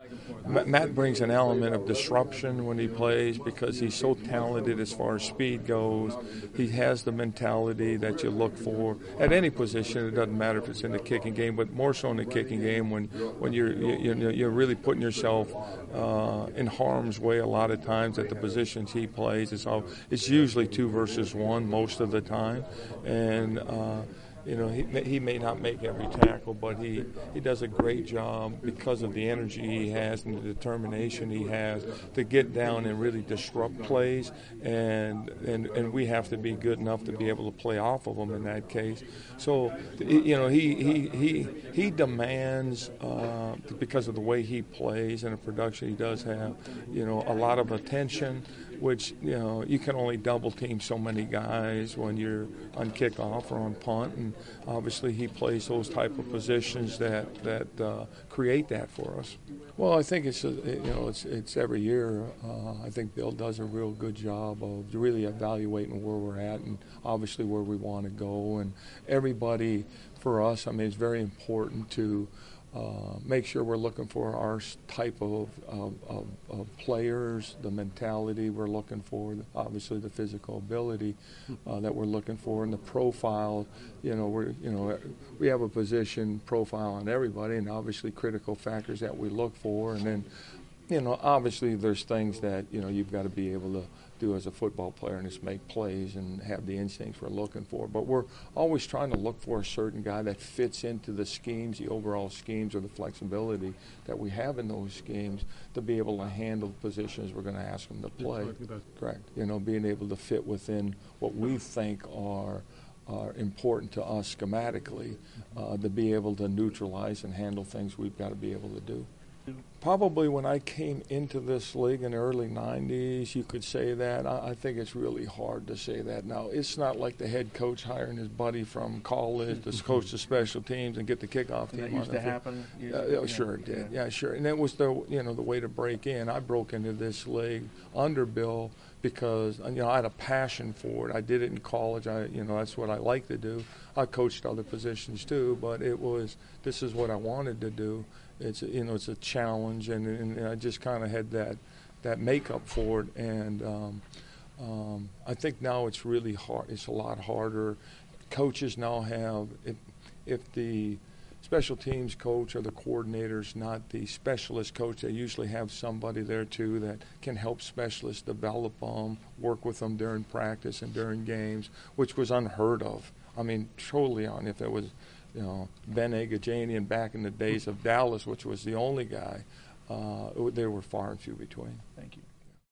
Matt brings an element of disruption when he plays because he's so talented as far as speed goes. He has the mentality that you look for at any position. It doesn't matter if it's in the kicking game, but more so in the kicking game when you're really putting yourself in harm's way a lot of times at the positions he plays. It's usually 2 versus 1 most of the time, and he may not make every tackle, but he does a great job because of the energy he has and the determination he has to get down and really disrupt plays, and we have to be good enough to be able to play off of him in that case. So he demands because of the way he plays and the production he does have, a lot of attention, which you can only double team so many guys when you're on kickoff or on punt, and obviously he plays those type of positions that create that for us. Well, I think it's every year. I think Bill does a real good job of really evaluating where we're at and obviously where we want to go, and everybody for us. I mean, it's very important to make sure we're looking for our type of players, the mentality we're looking for, obviously the physical ability that we're looking for, and the profile. We have a position profile on everybody, and obviously critical factors that we look for, and then obviously there's things that you've got to be able to do as a football player and just make plays and have the instincts we're looking for. But we're always trying to look for a certain guy that fits into the schemes, the overall schemes, or the flexibility that we have in those schemes to be able to handle the positions we're going to ask them to play. Correct. Being able to fit within what we think are important to us schematically, to be able to neutralize and handle things we've got to be able to do. Probably when I came into this league in the early 90s, you could say that. I think it's really hard to say that now. It's not like the head coach hiring his buddy from college to coach the special teams and get the kickoff team. That used to happen? Sure it did. Yeah, sure. And that was the way to break in. I broke into this league under Bill because I had a passion for it. I did it in college. That's what I like to do. I coached other positions too, but this is what I wanted to do. It's a challenge, and I just kind of had that makeup for it, and I think now it's really hard. It's a lot harder. Coaches now have, if the special teams coach or the coordinator's not the specialist coach, they usually have somebody there too that can help specialists develop them, work with them during practice and during games, which was unheard of. I mean, totally on. If it was Ben Agajanian back in the days of Dallas, which was the only guy, they were far and few between. Thank you.